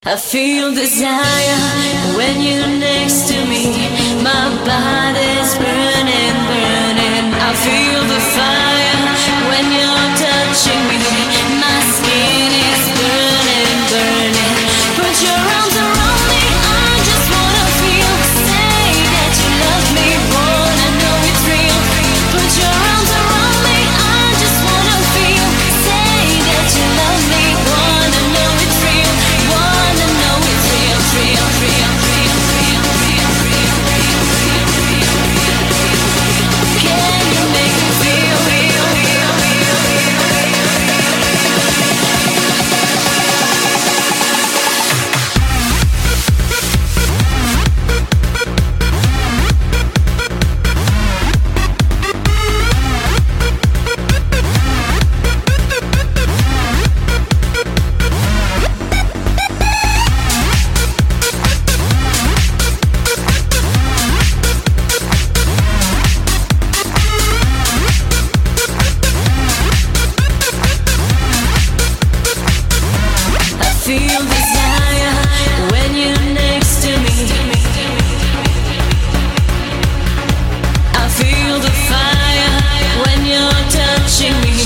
I feel desire when you're next to me. My body's burning, burning. I feel the fire when you're touching me. My skin is burning, burning. Put your arms around me. I just wanna feel. Say that you love me, wanna know it's real. Put your arms around me. I just wanna feel. Say that you love me, wanna know it's real. Wanna know it's real, real, real, real, real, real, real, real, real, real, real. Can you make me feel real, real, real, real, feel desire when you're next to me. I feel the fire when you're touching me.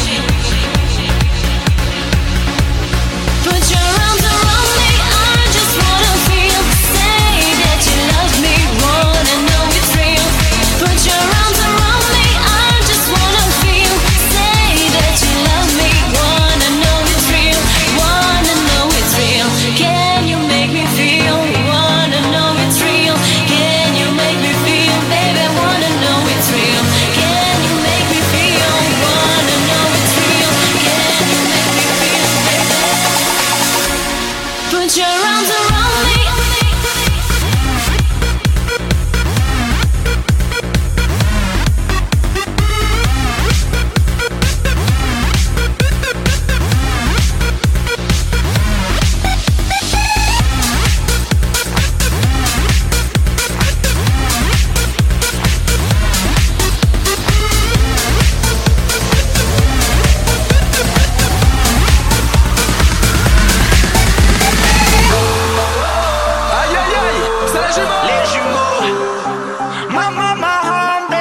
Put your arms around me. I just wanna feel. Say that you love me, wanna know it's real. Put your arms around me. I just wanna feel. Say that you love me, wanna know it's real. Wanna know it's real. Can you make me feel? Wanna know it's real. Can you make me feel, baby? Wanna know it's real. Can you make me feel? Wanna know it's real. Can you make me feel, baby? Put your arms around me. Aïe aïe aïe, c'est les jumeaux. Les jumeaux. Maman Mahambe.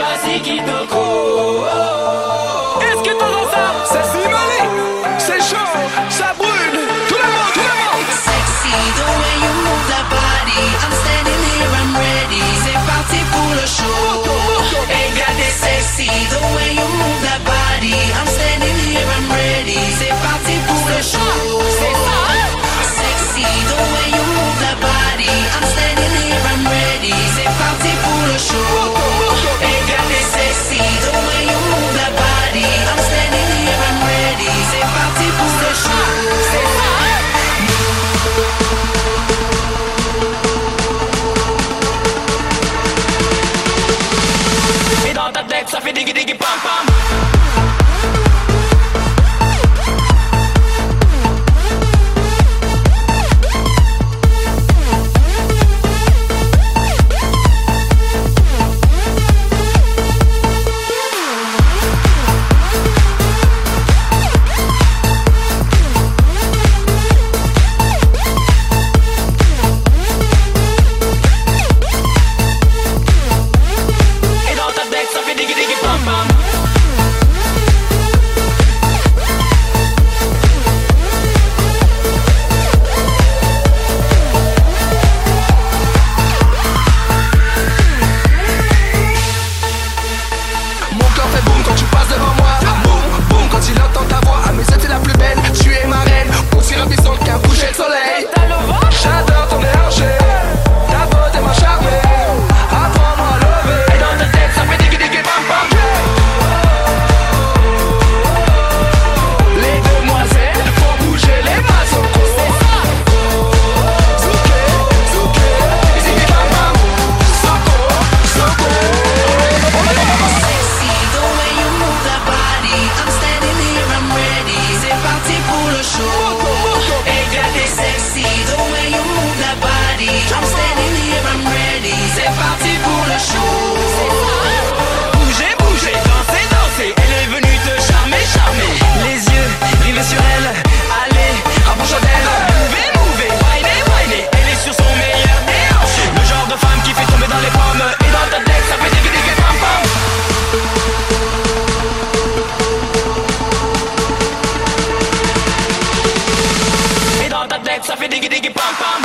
Est-ce que t'entends ça? C'est Simone. C'est chaud, ça brûle. Tout le monde, tout le monde. Sexy, the way you move that body. I'm standing here, I'm ready. C'est parti pour le show. Regardez sexy, the way you move that body. I'm standing here, I'm ready. C'est parti pour le show. Sexy, the way you move that body. I'm standing here, I'm ready. C'est parti pour le show. Regardez sexy, the way you move that body. I'm standing here, I'm ready. C'est parti pour le show. Et dans ta tête, ça fait diggy diggy pam pam. Et dans ta tête, ça fait diggy diggy pam pam. Mon cœur fait boum quand tu passes devant moi. Boum, boum quand il entend ta voix. À mes yeux t'es la plus belle, tu es ma reine. Aussi ravissante qu'un coucher de soleil. J'adore ton énergie, ta beauté m'a charmé. Apprends-moi à lever. Et dans ta tête ça fait diggy diggy bam bam. Les demoiselles font bouger les mazocos. Zouké, zouké, ziggy bam bam. Soko, soko. Sexy, the way you move that body. I'm standing here, I'm ready. C'est parti pour le show. Regardez sexy, the way you move tête, ça fait diggy diggy pam pam.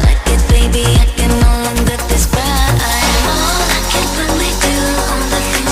Things